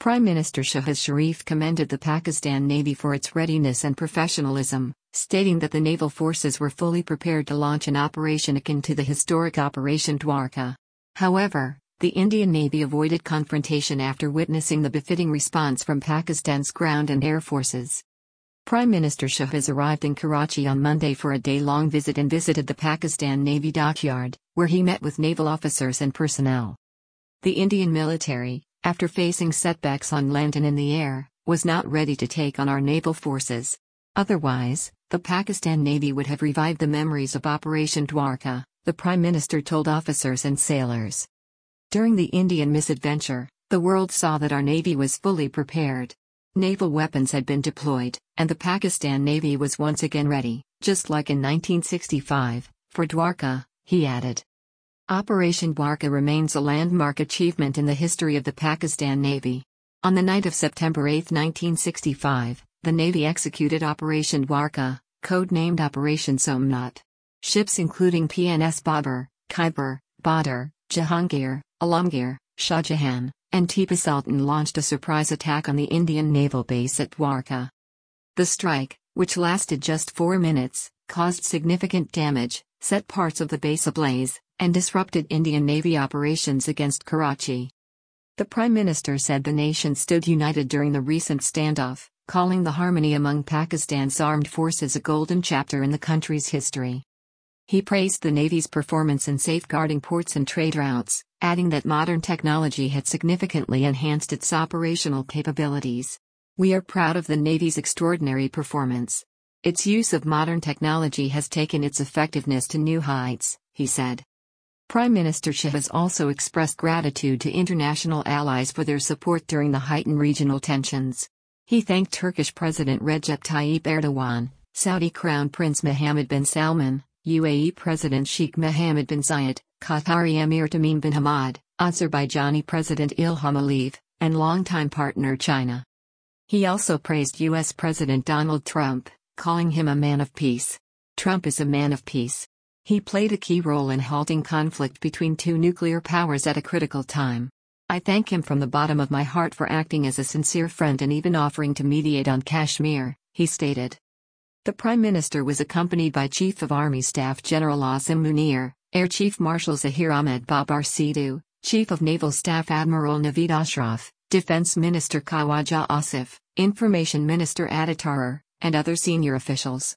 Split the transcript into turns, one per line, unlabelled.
Prime Minister Shahbaz Sharif commended the Pakistan Navy for its readiness and professionalism, stating that the naval forces were fully prepared to launch an operation akin to the historic Operation Dwarka. However, the Indian Navy avoided confrontation after witnessing the befitting response from Pakistan's ground and air forces. Prime Minister Shahbaz arrived in Karachi on Monday for a day-long visit and visited the Pakistan Navy dockyard, where he met with naval officers and personnel. The Indian military, after facing setbacks on land and in the air, was not ready to take on our naval forces. Otherwise, the Pakistan Navy would have revived the memories of Operation Dwarka, the Prime Minister told officers and sailors. During the Indian misadventure, the world saw that our Navy was fully prepared. Naval weapons had been deployed, and the Pakistan Navy was once again ready, just like in 1965, for Dwarka, he added. Operation Dwarka remains a landmark achievement in the history of the Pakistan Navy. On the night of September 8, 1965, the Navy executed Operation Dwarka, codenamed Operation Somnath. Ships including PNS Babur, Khyber, Badr, Jahangir, Alamgir, Shah Jahan, and Tipu Sultan launched a surprise attack on the Indian naval base at Dwarka. The strike, which lasted just 4 minutes, caused significant damage, set parts of the base ablaze, and disrupted Indian Navy operations against Karachi. The Prime Minister said the nation stood united during the recent standoff, calling the harmony among Pakistan's armed forces a golden chapter in the country's history. He praised the Navy's performance in safeguarding ports and trade routes, adding that modern technology had significantly enhanced its operational capabilities. "We are proud of the Navy's extraordinary performance. Its use of modern technology has taken its effectiveness to new heights," he said. Prime Minister Shahbaz also expressed gratitude to international allies for their support during the heightened regional tensions. He thanked Turkish President Recep Tayyip Erdogan, Saudi Crown Prince Mohammed bin Salman, UAE President Sheikh Mohammed bin Zayed, Qatari Emir Tamim bin Hamad, Azerbaijani President Ilham Aliyev, and longtime partner China. He also praised U.S. President Donald Trump, calling him a man of peace. "Trump is a man of peace. He played a key role in halting conflict between two nuclear powers at a critical time. I thank him from the bottom of my heart for acting as a sincere friend and even offering to mediate on Kashmir," he stated. The Prime Minister was accompanied by Chief of Army Staff General Asim Munir, Air Chief Marshal Zahir Ahmed Babar Sidhu, Chief of Naval Staff Admiral Naveed Ashraf, Defense Minister Khawaja Asif, Information Minister Aditarar, and other senior officials.